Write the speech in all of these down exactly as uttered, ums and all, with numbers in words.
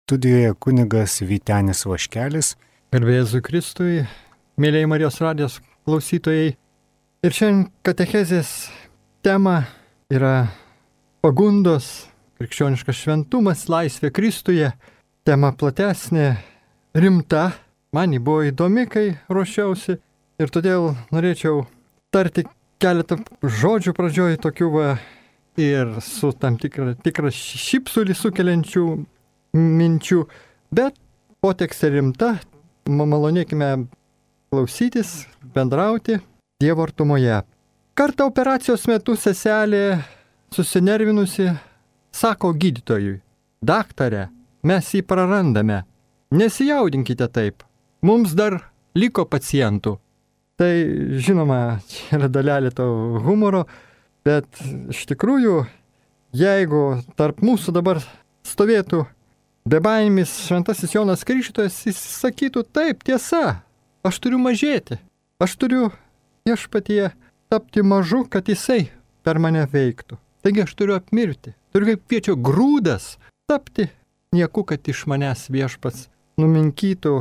Studijoje kunigas Vytenis Vaškelis. Garbė Jėzui Kristui, mėlyjei Marijos radijos klausytojai. Ir šiandien katechezės tema yra pagundos, krikščioniškas šventumas, laisvė Kristuje. Tema platesnė, rimta. Man ji buvo įdomi, kai ruošiausi. Ir todėl norėčiau tarti keletą žodžių pradžioj tokių va ir su tam tikra, tikra šypsulį sukeliančių minčių, bet potekstė rimta, malonėkime klausytis, bendrauti Dievo artumoje. Kartą operacijos metu seselė susinervinusi sako gydytojui: daktare, mes jį prarandame, nesijaudinkite taip, mums dar liko pacientų. Tai žinoma, čia yra dalelė to humoro, bet iš tikrųjų, jeigu tarp mūsų dabar stovėtų bebaimis šventasis Jonas Krikštytojas, jis sakytų: taip, tiesa, aš turiu mažėti, aš turiu viešpatyje tapti mažu, kad jisai per mane veiktų. Taigi aš turiu apmirti, turiu kaip kviečio grūdas tapti nieku, kad iš manęs viešpats numinkytų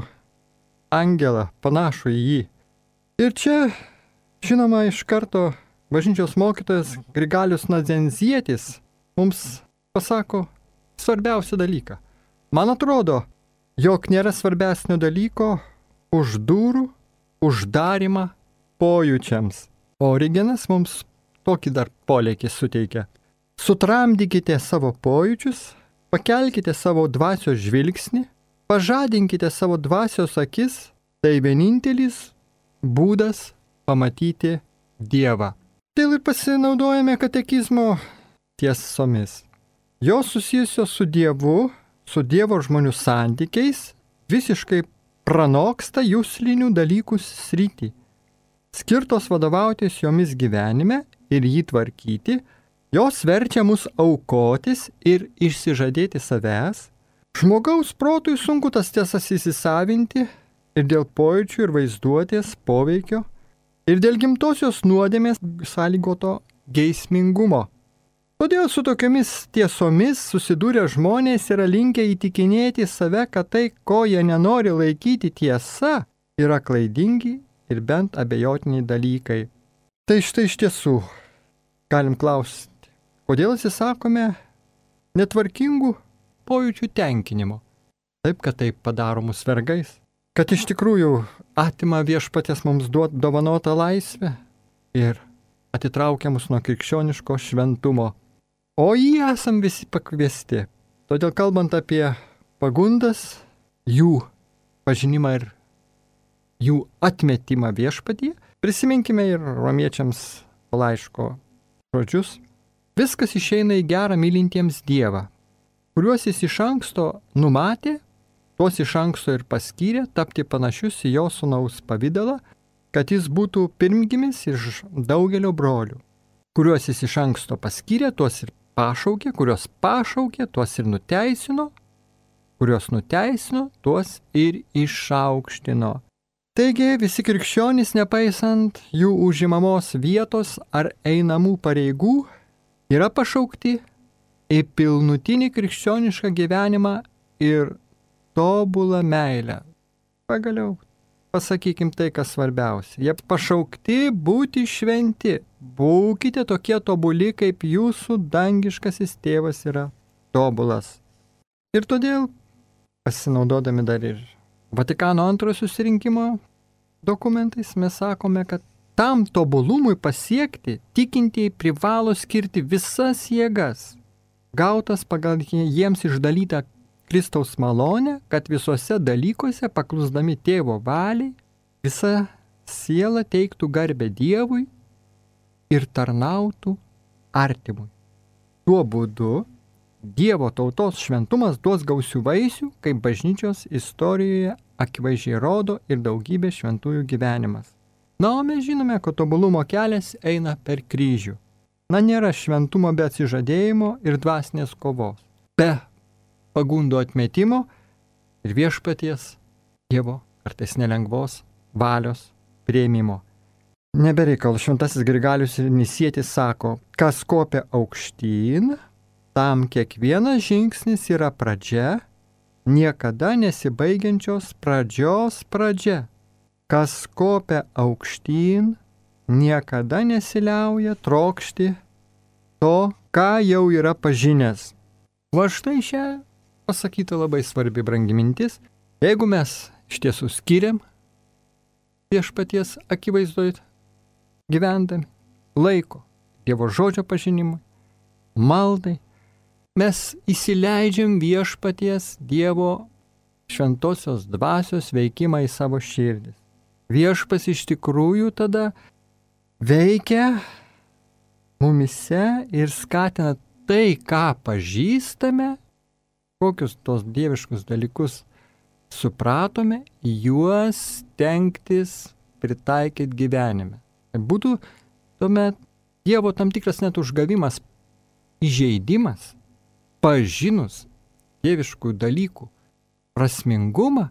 angelą panašų į jį. Ir čia, žinoma, iš karto bažnyčios mokytojas Grigalius Nadzenzietis mums pasako svarbiausią dalyką. Man atrodo, jog nėra svarbesnio dalyko už durų uždarimą pojūčiams. Origenas mums tokį dar polėkį suteikia. Sutramdykite savo pojūčius, pakelkite savo dvasios žvilgsnį, pažadinkite savo dvasios akis, tai vienintelis būdas pamatyti Dievą. Tai ir pasinaudojame katekizmo tiesomis. Jos susijusios su Dievu, su Dievo žmonių santykiais, visiškai pranoksta juslinių dalykų sritį. Skirtos vadovautis jomis gyvenime ir jį tvarkyti, jos verčia mus aukotis ir išsižadėti savęs. Žmogaus protui sunku tas tiesas įsisavinti ir dėl pojūčių ir vaizduotės poveikio, ir dėl gimtosios nuodėmės sąlygoto geismingumo. Todėl su tokiamis tiesomis susidūrę žmonės yra linkę įtikinėti save, kad tai, ko jie nenori laikyti tiesa, yra klaidingi ir bent abejotiniai dalykai. Tai štai iš tiesų galim klausti, kodėl atsisakome netvarkingų pojūčių tenkinimo. Taip, kad tai padaro mus vergais. Kad iš tikrųjų atima viešpaties mums duot dovanotą laisvę ir atitraukia mus nuo krikščioniško šventumo. O jį esam visi pakviesti. Todėl kalbant apie pagundas, jų pažinimą ir jų atmetimą viešpatyje, prisiminkime ir romiečiams laiško žodžius. Viskas išeina į gerą mylintiems Dievą, kuriuos jis iš anksto numatė, tuos iš anksto ir paskyrė tapti panašius į jo sūnaus pavidalą, kad jis būtų pirmgimis iš daugelio brolių. Kuriuos jis iš anksto paskyrė, tuos ir pašaukė, kuriuos pašaukė, tuos ir nuteisino, kuriuos nuteisino, tuos ir išaukštino. Taigi visi krikščionys, nepaisant jų užimamos vietos ar einamų pareigų, yra pašaukti į pilnutinį krikščionišką gyvenimą ir tobulą meilę. Pagaliau, pasakykim tai, kas svarbiausia. Jie pašaukti būti šventi. Būkite tokie tobuli, kaip jūsų dangiškasis tėvas yra tobulas. Ir todėl, pasinaudodami dar ir Vatikano antrojo susirinkimo dokumentais, mes sakome, kad tam tobulumui pasiekti tikintieji privalo skirti visas jėgas, gautas pagal jiems išdalytą Kristaus malonę, kad visuose dalykuose, paklusdami tėvo valiai, visa siela teiktų garbę Dievui ir tarnautų artimui. Tuo būdu Dievo tautos šventumas duos gausių vaisių, kaip bažnyčios istorijoje akivaizdžiai rodo ir daugybė šventųjų gyvenimas. Na, o mes žinome, kad tobulumo kelias eina per kryžių. Na, nėra šventumo be atsižadėjimo ir dvasinės kovos, be pagundų atmetimo ir viešpaties Dievo kartais nelengvos valios priėmimo. Nebereikal, šventasis Grigalius Nisietis sako, kas kopia aukštyn, tam kiekvienas žingsnis yra pradžia niekada nesibaigiančios pradžios pradžia. Kas kopia aukštyn, niekada nesiliauja trokšti to, ką jau yra pažinęs. Va štai šią pasakyta labai svarbi brangi mintis. Jeigu mes iš tiesų skiriam viešpaties akivaizdoj gyvendami laiko Dievo žodžio pažinimui, maldai, mes įsileidžiam viešpaties Dievo šventosios dvasios veikimą į savo širdis. Viešpas iš tikrųjų tada veikia mumise ir skatina tai, ką pažįstame, kokius tos dieviškus dalykus supratome, juos stengtis pritaikyti gyvenime. Būtų tuomet Dievo tam tikras net užgavimas, įžeidimas, pažinus dieviškų dalykų prasmingumą,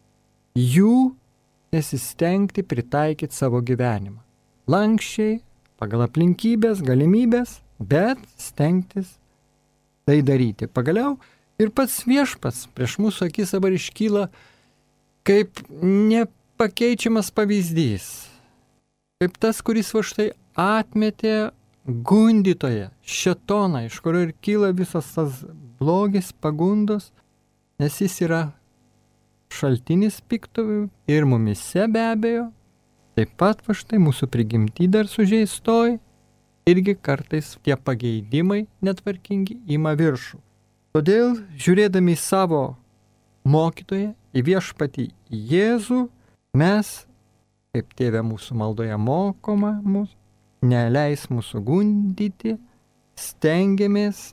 jų nesistengti pritaikyti savo gyvenimą. Lankščiai, pagal aplinkybės, galimybės, bet stengtis tai daryti. Pagaliau ir pats viešpats prieš mūsų akis dabar iškyla kaip nepakeičiamas pavyzdys. Kaip tas, kuris va štai atmetė gundytoją, šėtoną, iš kurio ir kyla visas tas blogis, pagundos, nes jis yra šaltinis piktovių ir mumise be abejo. Taip pat va štai mūsų prigimty dar sužeistoj, irgi kartais tie pageidimai netvarkingi ima viršų. Todėl, žiūrėdami į savo mokytoją, į viešpatį Jėzų, mes, kaip tėve mūsų maldoje mokoma mūsų, neleis mūsų gundyti, stengiamės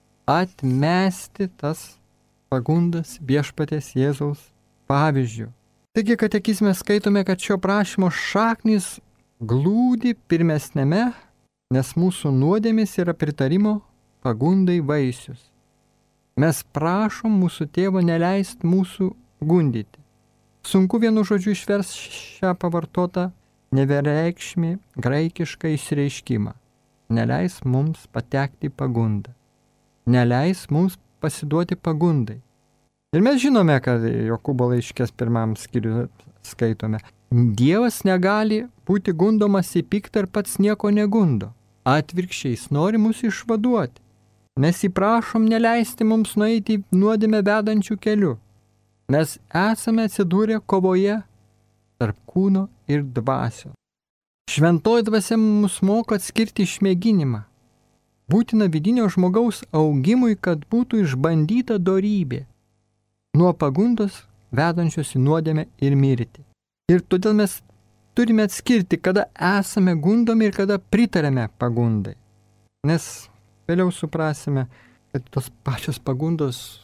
atmesti tas pagundas viešpaties Jėzaus pavyzdžių. Taigi katekizme skaitome, kad šio prašymo šaknys glūdi pirmesnėme, nes mūsų nuodėmės yra pritarimo pagundai vaisius. Mes prašom mūsų tėvo neleist mūsų gundyti. Sunku vienu žodžiu išvers šią pavartotą nevienreikšmį graikišką išreiškimą. Neleis mums patekti į pagundą. Neleis mums pasiduoti pagundai. Ir mes žinome, kad Jokūbo laiškės pirmam skyriui skaitome. Dievas negali būti gundomas į piktą ir pats nieko negundo. Atvirkščiai jis nori mus išvaduoti. Mes įprašom neleisti mums nueiti nuodėmę vedančių kelių. Mes esame atsidūrę kovoje tarp kūno ir dvasios. Šventoji dvasia mus moko atskirti išmėginimą. Būtina vidinio žmogaus augimui, kad būtų išbandyta dorybė nuo pagundos vedančios į nuodėmę ir mirtį. Ir todėl mes turime atskirti, kada esame gundomi ir kada pritarėme pagundai. Nes vėliau suprasime, kad tos pačios pagundos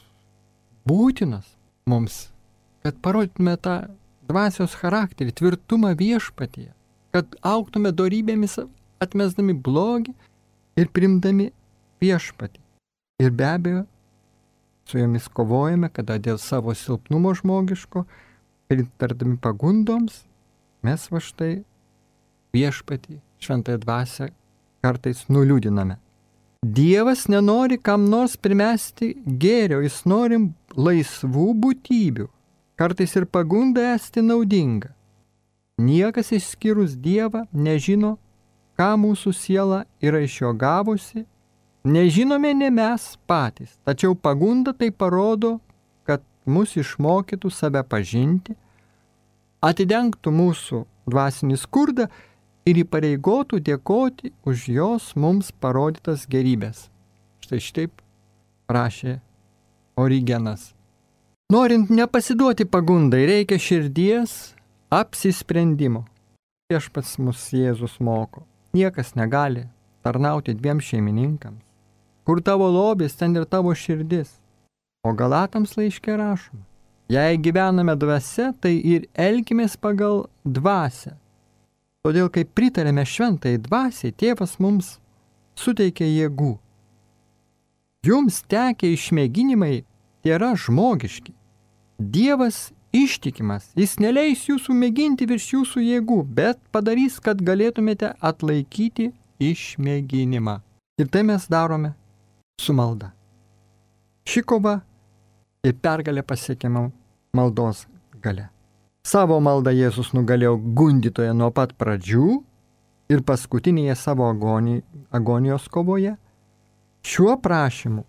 būtinos mums, kad parodytume tą dvasios charakterį, tvirtumą viešpatyje, kad augtume dorybėmis atmesdami blogį ir primdami viešpatį. Ir be abejo, su jomis kovojame, kada dėl savo silpnumo žmogiško, pritardami pagundoms, mes va štai viešpatį, šventąją dvasią kartais nuliūdiname. Dievas nenori kam nors primesti gėrio, jis nori laisvų būtybių. Kartais ir pagunda esti naudinga. Niekas išskyrus Dievą nežino, ką mūsų siela yra iš jo gavusi. Nežinome ne mes patys, tačiau pagunda tai parodo, kad mus išmokytų save pažinti, atidengtų mūsų dvasinį skurdą ir įpareigotų dėkoti už jos mums parodytas gerybės. Štai šitaip rašė Origenas. Norint nepasiduoti pagundai, reikia širdies apsisprendimo. Viešpats mus Jėzus moko. Niekas negali tarnauti dviem šeimininkams. Kur tavo lobis, ten ir tavo širdis. O Galatams laiške rašoma. Jei gyvename dvasia, tai ir elkimės pagal dvasią. Todėl, kai pritarėme šventai dvasiai, tėvas mums suteikė jėgų. Jums tekę išmėginimai tėra žmogiški. Dievas ištikimas, jis neleis jūsų mėginti virš jūsų jėgų, bet padarys, kad galėtumėte atlaikyti išmėginimą. Ir tai mes darome su malda. Ši kova ir pergalė pasiekiama maldos gale. Savo maldą Jėzus nugalėjo gundytoje nuo pat pradžių ir paskutinėje savo agoni, agonijos kovoje. Šiuo prašymu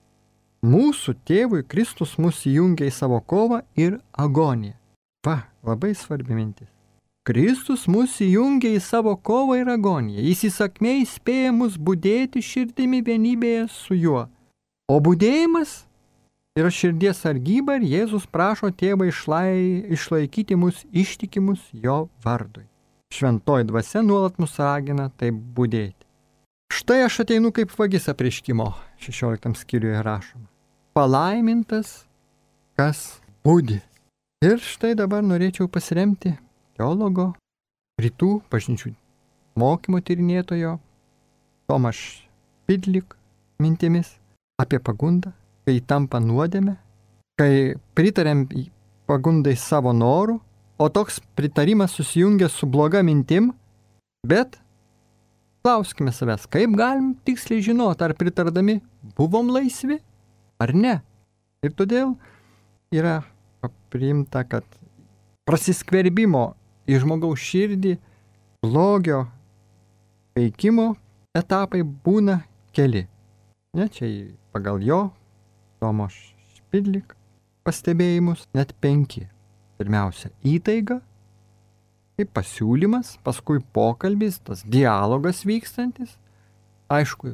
mūsų tėvui Kristus mus įjungia į savo kovą ir agoniją. Va, labai svarbi mintis. Kristus mus įjungia į savo kovą ir agoniją. Jis įsakmiai įspėja mus budėti širdimi vienybėje su juo. O budėjimas yra širdies sargyba ir Jėzus prašo tėvą išlai, išlaikyti mus ištikimus jo vardui. Šventoji dvasia nuolat mus ragina taip budėti. Štai aš ateinu kaip vagis apreiškimo, šešioliktam skyriuje rašoma. Palaimintas, kas budi. Ir štai dabar norėčiau pasiremti teologo, rytų bažnyčių mokymo tyrinėtojo Tomaš Pidlik mintimis apie pagundą, kai tampa nuodėmė, kai pritariam pagundai savo noru, o toks pritarimas susijungia su bloga mintim, bet klauskime savęs, kaip galim tiksliai žinoti, ar pritardami buvom laisvi, ar ne. Ir todėl yra priimta, kad prasiskverbimo į žmogaus širdį blogio veikimo etapai būna keli. Ne, čia pagal jo, Tomo Špidlik, pastebėjimus net penki. Pirmiausia, įtaiga, kaip pasiūlymas, paskui pokalbis, tas dialogas vykstantis, aišku,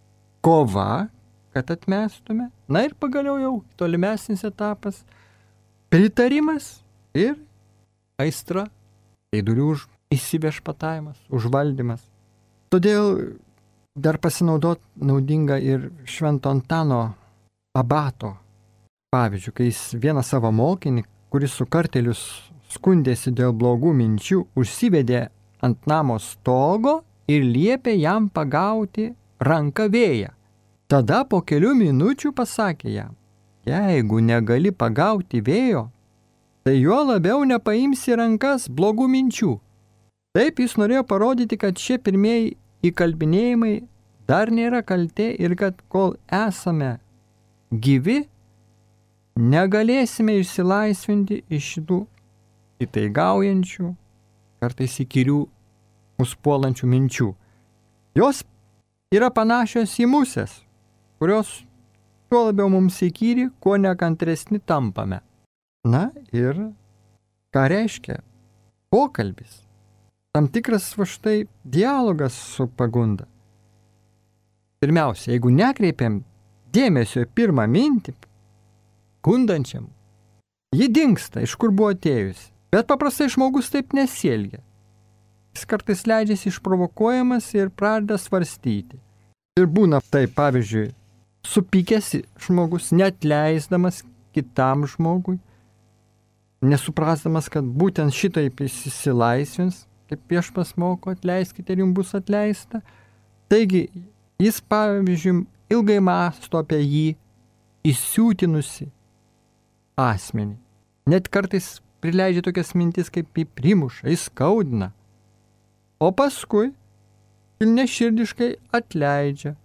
kova, kad atmestume, na ir pagaliau jau tolimesnis etapas, pritarimas ir aistra, eidulių už įsivešpatavimas, užvaldymas. Todėl dar pasinaudot naudinga ir Švento Antano abato pavyzdžių, kai jis vieną savo mokinį, kuris su kartelius skundėsi dėl blogų minčių, užsivedė ant namo stogo ir liepė jam pagauti ranką vėją. Tada po kelių minučių pasakė jam, jeigu negali pagauti vėjo, tai juo labiau nepaimsi rankas blogų minčių. Taip jis norėjo parodyti, kad šie pirmieji įkalbinėjimai dar nėra kaltė ir kad kol esame gyvi, negalėsime išsilaisvinti iš šitų įtaigaujančių, kartais įkyrių mus puolančių minčių. Jos yra panašios į musės, kurios tuo labiau mums įkyri, kuo nekantresni tampame. Na ir ką reiškia pokalbis? Tam tikras va štai dialogas su pagunda. Pirmiausia, jeigu nekreipiam dėmesio į pirmą mintį, gundančiam, ji dingsta, iš kur buvo atėjusi. Bet paprastai žmogus taip nesielgia. Jis kartais leidžiasi išprovokuojamas ir pradeda svarstyti. Ir būna taip, pavyzdžiui, supykęs žmogus, net leisdamas kitam žmogui, nesuprasdamas, kad būtent šitaip jis įsilaisvins, kaip viešpats moko, atleiskite ir jums bus atleista. Taigi, jis, pavyzdžiui, ilgai mąsto apie jį įsiūtinusi asmenį. Net kartais prileidžia tokias mintis, kaip jį primuša, įskaudina. O paskui kilniaširdiškai atleidžia.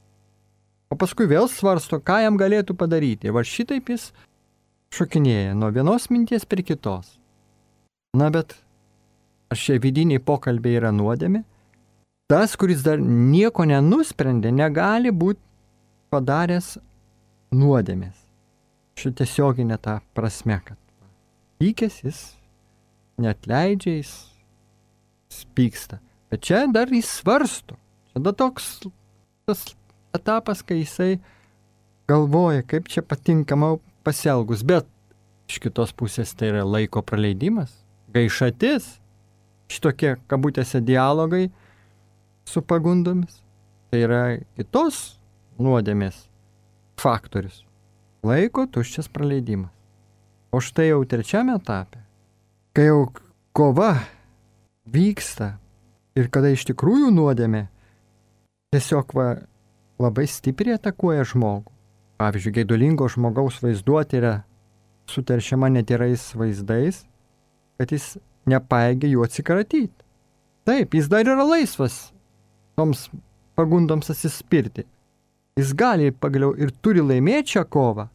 O paskui vėl svarsto, ką jam galėtų padaryti. Va šitaip jis šokinėja nuo vienos minties prie kitos. Na bet ar šie vidiniai pokalbiai yra nuodėmė? Tas, kuris dar nieko nenusprendė, negali būti padaręs nuodėmės. Ši tiesioginė ta prasme, kad pykęs jis neatleidžia, jis pyksta. Bet čia dar jis svarsto. Čia dar toks tas etapas, kai jisai galvoja, kaip čia patinkama pasielgus. Bet iš kitos pusės tai yra laiko praleidimas, gaišatis, šitokie kabutėse dialogai su pagundomis. Tai yra kitos nuodėmės faktorius. Laiko tuščias praleidimas. O štai jau trečiame etape, kai jau kova vyksta ir kada iš tikrųjų nuodėmė tiesiog va, labai stipriai atakuoja žmogų. Pavyzdžiui, geidulingo žmogaus vaizduotė yra suteršiama netyrais vaizdais, kad jis nepaėgia jų atsikratyti. Taip, jis dar yra laisvas toms pagundoms atsispirti. Jis gali pagaliau ir turi laimėti šią kovą,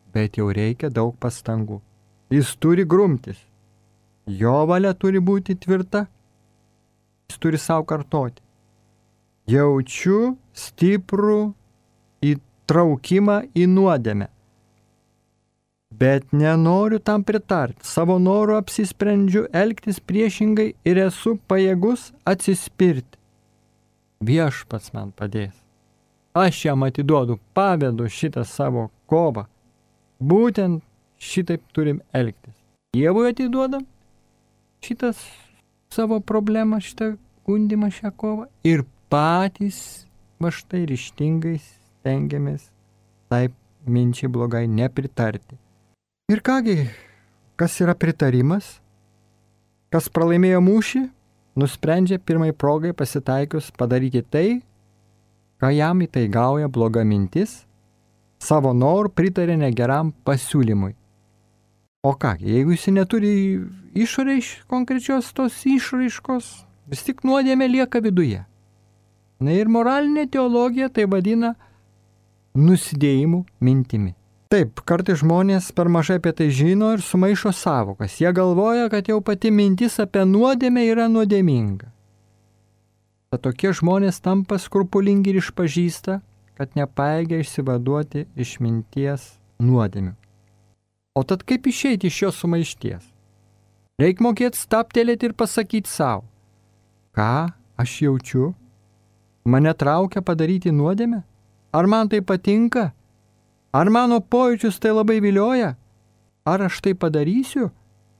bet jau reikia daug pastangų. Jis turi grumtis. Jo valia turi būti tvirta. Jis turi savo kartoti. Jaučiu stiprų įtraukimą į nuodėmę, bet nenoriu tam pritarti. Savo noru apsisprendžiu elgtis priešingai ir esu pajėgus atsispirti. Viešpats man padės. Aš jam atiduodu, pavedu šitą savo kovą. Būtent šitaip turim elgtis. Dievui atiduodam šitas savo problemą, šitą gundimą, šią kovą ir patys va štai ryžtingai stengiamės taip minčiai blogai nepritarti. Ir kągi, kas yra pritarimas? Kas pralaimėjo mūšį, nusprendžia pirmai progai pasitaikius padaryti tai, ką jam įtaigauja bloga mintis, savo norų pritarė negeram pasiūlymui. O ką, jeigu jis neturi išorės konkrečios tos išraiškos, vis tik nuodėmė lieka viduje. Na ir moralinė teologija tai vadina nusidėjimų mintimi. Taip, kartais žmonės per mažai apie tai žino ir sumaišo savokas. Jie galvoja, kad jau pati mintis apie nuodėmę yra nuodėminga. Tad tokie žmonės tampa skrupulingi ir išpažįsta, kad nepaėgia išsivaduoti iš minties nuodėmių. O tad kaip išeiti iš šios sumaišties? Reik mokėti staptelėti ir pasakyti savo, ką aš jaučiu, mane traukia padaryti nuodėmę? Ar man tai patinka? Ar mano pojūčius tai labai vilioja? Ar aš tai padarysiu?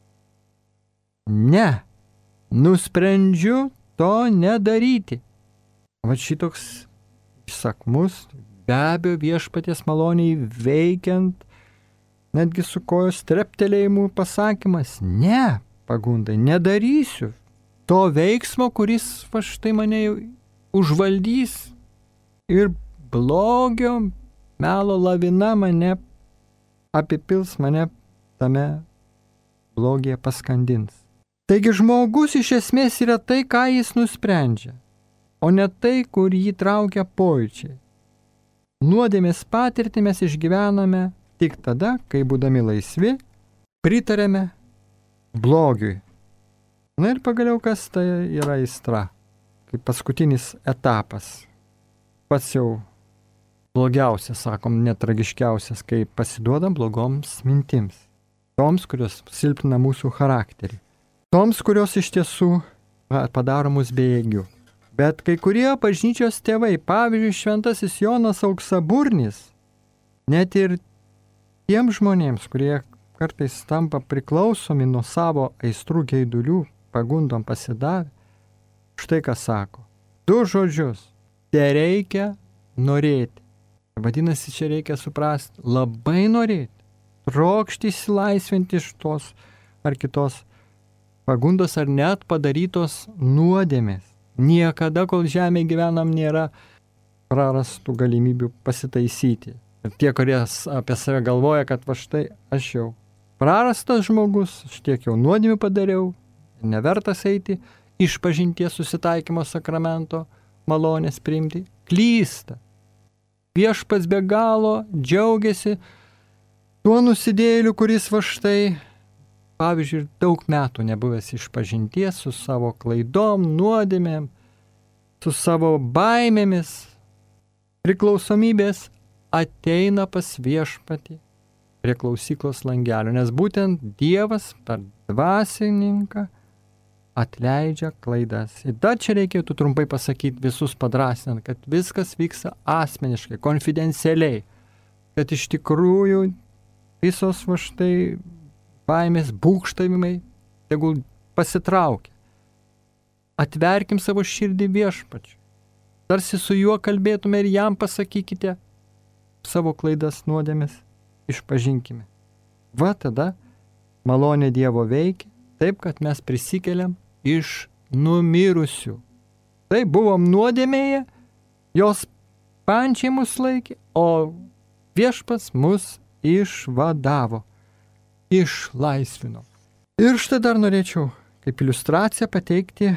Ne, nusprendžiu to nedaryti. Va šitoks įsakmus, be abejo viešpaties maloniai veikiant, netgi su kojos treptelėjimu pasakymas, ne, pagundai, nedarysiu to veiksmo, kuris va štai mane užvaldys ir blogio melo lavina mane apipils, mane tame blogyje paskandins. Taigi žmogus iš esmės yra tai, ką jis nusprendžia, o ne tai, kur jį traukia pojūčiai. Nuodėmės patirtį mes išgyvename tik tada, kai būdami laisvi, pritarėme blogiui. Na ir pagaliau, kas tai yra aistra, kaip paskutinis etapas. Pats jau blogiausias, sakom, netragiškiausias, kai pasiduodam blogoms mintims. Toms, kurios silpina mūsų charakterį. Toms, kurios iš tiesų padaro mus bejėgių. Bet kai kurie bažnyčios tėvai, pavyzdžiui, šventasis Jonas Auksaburnis, net ir tiems žmonėms, kurie kartais tampa priklausomi nuo savo aistrų geidulių, pagundom pasidavę, štai ką sako. Du žodžius. Te reikia norėti. Vadinasi, čia reikia suprasti, labai norėti. Trokšti įsilaisvinti iš tos ar kitos pagundos ar net padarytos nuodėmės. Niekada, kol žemėje gyvenam, nėra prarastų galimybių pasitaisyti. Ir tie, kurie apie save galvoja, kad va štai aš jau prarastas žmogus, aš tiek jau nuodėmių padariau, nevertas eiti išpažinties susitaikymo sakramento malonės priimti, klysta. Viešpats be galo džiaugiasi tuo nusidėjėliu, kuris va štai, pavyzdžiui, daug metų nebuvęs išpažinties su savo klaidom, nuodėmėm, su savo baimėmis, priklausomybės, ateina pas viešpatį prie klausyklos langelio, nes būtent Dievas per dvasininką atleidžia klaidas. Ir dar čia reikėtų trumpai pasakyti visus padrasinant, kad viskas vyksta asmeniškai, konfidencialiai, kad iš tikrųjų visos va štai baimės, būgštavimai, tegul pasitraukia. Atverkim savo širdį viešpačiui. Tarsi su juo kalbėtume ir jam pasakykite savo klaidas, nuodėmes, išpažinkime. Va tada malonė Dievo veikia, taip, kad mes prisikeliam iš numirusių. Tai buvom nuodėmėje, jos pančiai mus laikė, o viešpats mus išvadavo, išlaisvino. Ir štai dar norėčiau kaip iliustraciją pateikti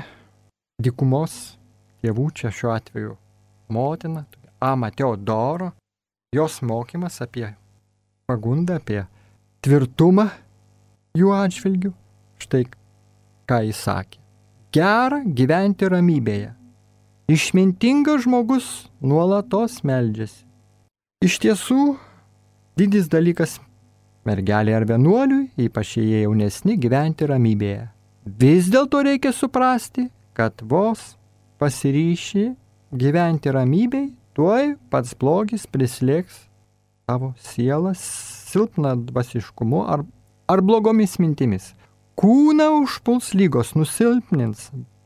dykumos tėvų, čia šiuo atveju motina, Ama Teodoro, jos mokymas apie pagundą, apie tvirtumą jų atžvilgių. Štai ką jis sakė. Gera gyventi ramybėje. Išmintingas žmogus nuolatos meldžiasi. Iš tiesų, didis dalykas mergelė ar vienuoliui, ypač jie jaunesni, gyventi ramybėje. Vis dėlto reikia suprasti, kad vos pasiryši gyventi ramybėj, tuoj pats blogis prislėgs tavo sielą silpną dvasiškumu ar, ar blogomis mintimis. Kūną užpuls lygos, nusilpnins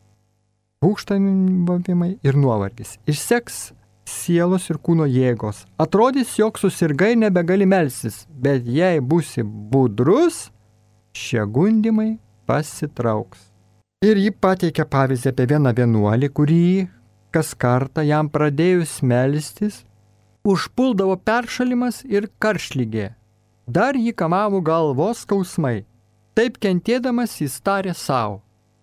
būgštavimai ir nuovargis. Išseks sielos ir kūno jėgos. Atrodys, jog susirgai nebegali melstis, bet jei būsi budrus, šie gundimai pasitrauks. Ir ji pateikia pavyzdį apie vieną vienuolį, kurį kas kartą jam pradėjus melstis, užpuldavo peršalimas ir karštligė. Dar jį kamavo galvos skausmai. Taip kentėdamas jis tarė savo.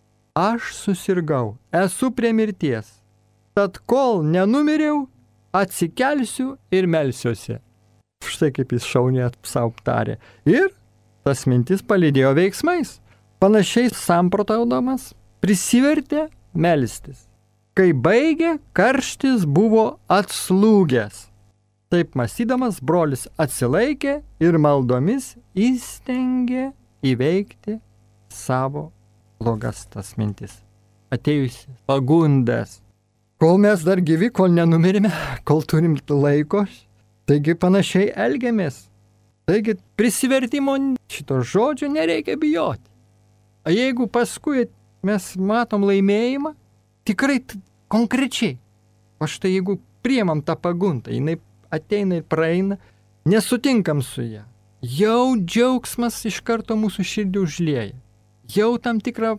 Aš susirgau, esu prie mirties. Tad kol nenumiriau, atsikelsiu ir melsiuosi. Štai kaip jis šauniai savo tarė. Ir tas mintis palydėjo veiksmais. Panašiai samprotaudamas prisivertė melstis. Kai baigė, karštis buvo atslūgęs. Taip mąstydamas, brolis atsilaikė ir maldomis įstengė įveikti savo blogas tas mintis. Atėjusi pagundas. Kol mes dar gyvi, kol nenumirime, kol turim laiko, taigi panašiai elgiamės. Taigi prisivertimo šito žodžio nereikia bijoti. O jeigu paskui mes matom laimėjimą, tikrai t- konkrečiai. O štai jeigu priemam tą pagundą, jinai ateina ir praeina, nesutinkam su ją. Jau džiaugsmas iš karto mūsų širdį užlieja. Jau tam tikrą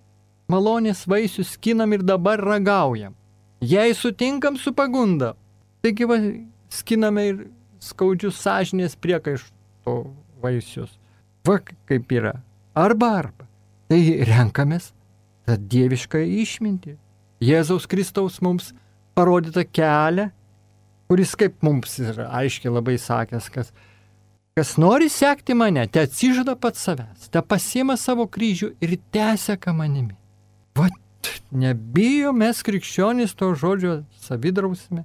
malonės vaisių skinam ir dabar ragaujam. Jei sutinkam su pagunda, taigi va, skiname ir skaudžius sąžinės priekaišto vaisius. Va kaip yra. Arba arba. Tai renkamės tą dievišką išmintį. Jėzaus Kristaus mums parodytą kelią, kuris kaip mums yra aiškiai labai sakęs, kas, kas nori sekti mane, te atsižada pats savęs, te pasiema savo kryžių ir teseka manimi. Vat, nebijo mes krikščionys to žodžio savidrausme,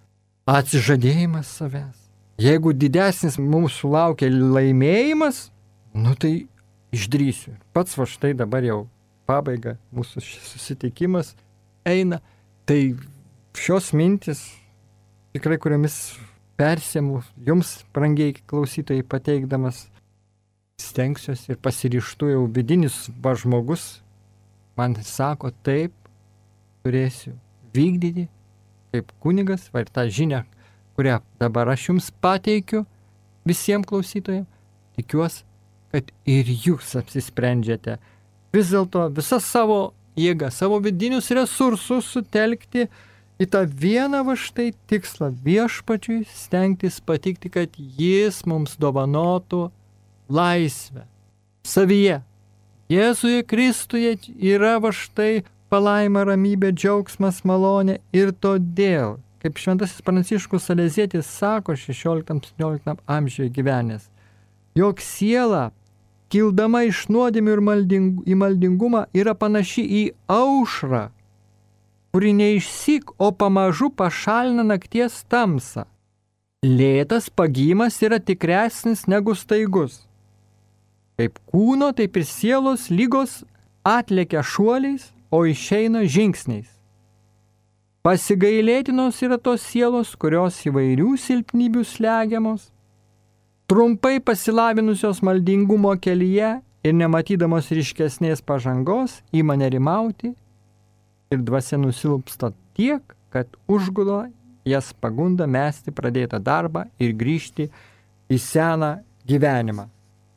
atsižadėjimas savęs. Jeigu didesnis mums sulaukia laimėjimas, nu tai išdrįsiu. Pats va štai dabar jau pabaiga, mūsų susitikimas eina, tai šios mintis, tikrai kuriomis persiemu jums, brangiai klausytojai, pateikdamas, stengsiuosi ir pasiryžtu jau vidinis va žmogus, man sako, taip, turėsiu vykdyti kaip kunigas, va ir tą žinią, kurią dabar aš jums pateikiu visiems klausytojams, tikiuosi, kad ir jūs apsisprendžiate vis dėlto visą savo jėgą, savo vidinius resursus sutelkti į tą vieną va štai tikslą viešpačiui stengtis patikti, kad jis mums dovanotų laisvę savyje. Jėzuje Kristuje yra va štai palaima, ramybė, džiaugsmas, malonė ir todėl, kaip šventasis Pranciškus Salezietis sako šešioliktam septynioliktam amžiuje gyvenęs, jog siela, kildama iš nuodėmių ir malding, į maldingumą, yra panaši į aušrą, kuri neišsyk, o pamažu pašalina nakties tamsą. Lėtas pagyjimas yra tikresnis negu staigus. Kaip kūno, taip ir sielos lygos atlekia šuoliais, o išeina žingsniais. Pasigailėtinos yra tos sielos, kurios įvairių silpnybių slegiamos, trumpai pasilavinusios maldingumo kelyje ir nematydamos ryškesnės pažangos ima nerimauti ir dvasia nusilpsta tiek, kad užgulo jas pagunda mesti pradėtą darbą ir grįžti į seną gyvenimą.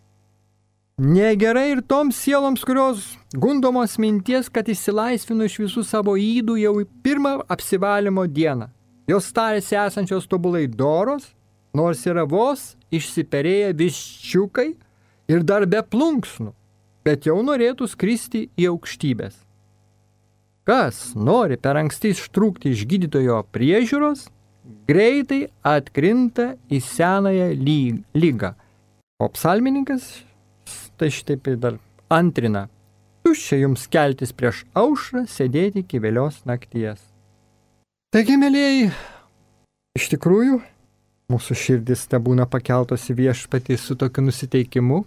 Negerai ir toms sieloms, kurios gundomos minties, kad išsilaisvino iš visų savo ydų jau į pirmą apsivalymo dieną. Jos tarėsi esančios tobulai doros, nors yra vos išsiperėję viščiukai ir dar be plunksnų, bet jau norėtų skristi į aukštybės. Kas nori per anksti ištrūkti iš gydytojo priežiūros, greitai atkrinta į senąją lygą. O psalmininkas tai šitaip dar antrina. Tuščia jums keltis prieš aušrą, sėdėti iki vėlios nakties. Taigi, mėlėjai, iš tikrųjų, mūsų širdis te būna pakeltos į viešpatį su tokiu nusiteikimu,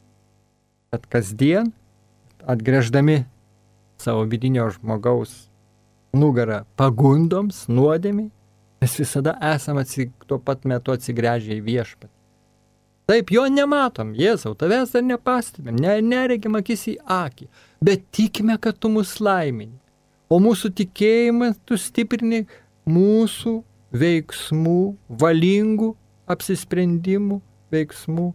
kad kasdien, atgręždami savo vidinio žmogaus nugarą pagundoms, nuodėmiai, mes visada esame atsig... tuo pat metu atsigręžę į viešpatį. Taip, jo nematom, Jėzau, tavęs dar nepastebėm, ne, neregim akis į akį, bet tikime, kad tu mus laimini. O mūsų tikėjimą tu stiprini mūsų veiksmų, valingų apsisprendimų, veiksmų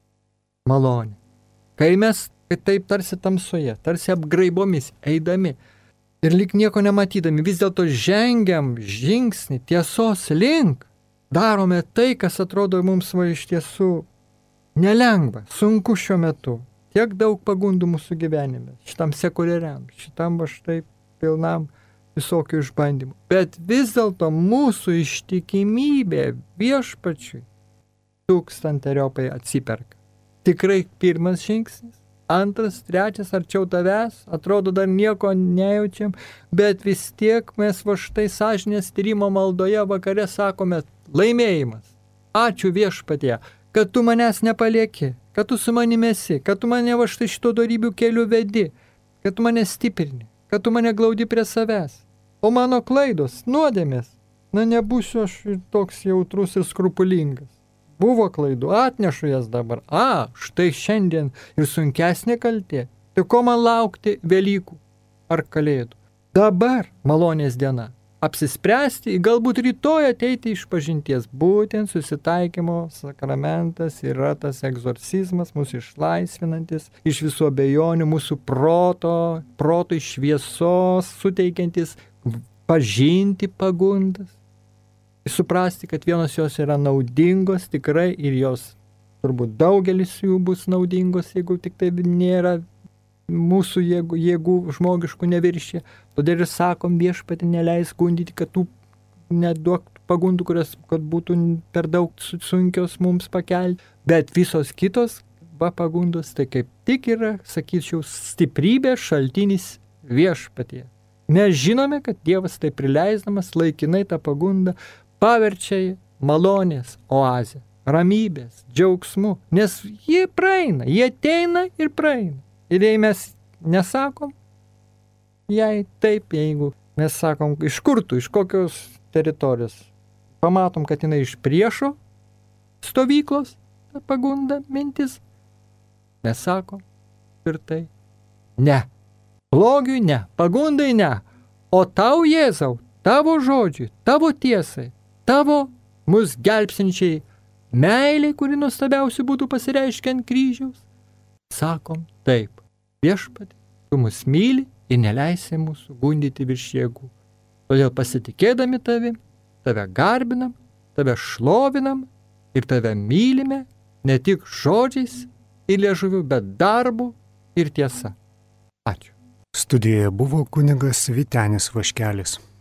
malonė. Kai mes taip tarsi tamsoje, tarsi apgraibomis eidami ir lyg nieko nematydami, vis dėlto žengiam žingsnį tiesos link, darome tai, kas atrodo mums va iš tiesų nelengva, sunku šiuo metu. Tiek daug pagundų mūsų gyvenime, šitam sekuliariam, šitam va štai pilnam visokių išbandymų. Bet vis dėlto mūsų ištikimybė viešpačiui tūkstanteriopai atsiperka. Tikrai pirmas žingsnis, antras, trečias, arčiau tavęs, atrodo dar nieko nejaučiam, bet vis tiek mes va štai sąžinės tyrimo maldoje vakare sakome laimėjimas. Ačiū viešpatie, kad tu manęs nepalieki, kad tu su manimi esi, kad tu mane va štai šito dorybių keliu vedi, kad tu mane stiprini, kad tu mane glaudi prie savęs. O mano klaidos, nuodėmės, na nebūsiu aš toks jautrus ir skrupulingas. Buvo klaidų, atnešu jas dabar. A, štai šiandien ir sunkesnė kaltė. Tai ko man laukti Velykų ar Kalėdų? Dabar malonės diena. Apsispręsti, galbūt rytoj ateiti iš pažinties. Būtent susitaikymo sakramentas yra tas egzorcizmas, mūsų išlaisvinantis iš visų abejonių, mūsų proto, proto šviesos, suteikiantis pažinti pagundas. Suprasti, kad vienos jos yra naudingos tikrai ir jos turbūt daugelis jų bus naudingos, jeigu tik tai nėra mūsų jėgų, jėgų žmogiškų neviršė. Todėl ir sakom, viešpatį neleis gundyti, kad tų neduok pagundų, kurios kad būtų per daug sunkios mums pakelti. Bet visos kitos va pagundos, tai kaip tik yra, sakyčiau, stiprybė šaltinis viešpatie. Mes žinome, kad Dievas tai prileisdamas laikinai tą pagundą paverčia malonės oazę, ramybės, džiaugsmu, nes jie praeina, jie ateina ir praeina. Ir jei mes nesakom, jei taip, jeigu mes sakom, iš kur tu, iš kokios teritorijos, pamatom, kad jinai iš priešo stovyklos, ta pagunda mintis, mes sakom tvirtai, ne. Blogiui ne, pagundai ne, o tau, Jėzau, tavo žodžiui, tavo tiesai, tavo mus gelbsinčiai meiliai, kuri nuostabiausiai būtų pasireiškę ant kryžiaus, sakom taip, viešpatie, tu mus myli ir neleisi mūsų gundyti virš jėgų. Todėl pasitikėdami tavim, tave garbinam, tave šlovinam ir tave mylime ne tik žodžiais ir liežuviu, bet darbu ir tiesa. Ačiū. Studijoje buvo kunigas Vytenis Vaškelis.